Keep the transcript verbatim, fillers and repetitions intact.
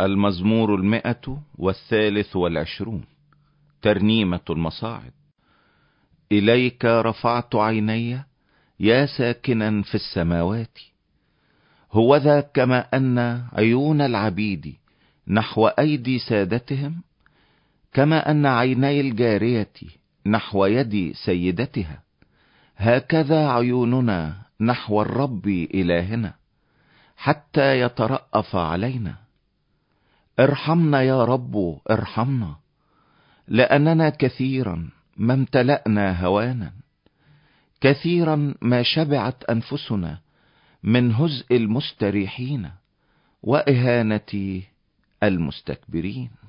المزمور المئة والثالث والعشرون. ترنيمة المصاعد. إليك رفعت عيني يا ساكنا في السماوات، هوذا كما أن عيون العبيد نحو أيدي سادتهم، كما أن عيني الجارية نحو يد سيدتها، هكذا عيوننا نحو الرب إلهنا حتى يترأف علينا. ارحمنا يا رب ارحمنا، لأننا كثيرا ما امتلأنا هوانا، كثيرا ما شبعت أنفسنا من هزء المستريحين وإهانة المستكبرين.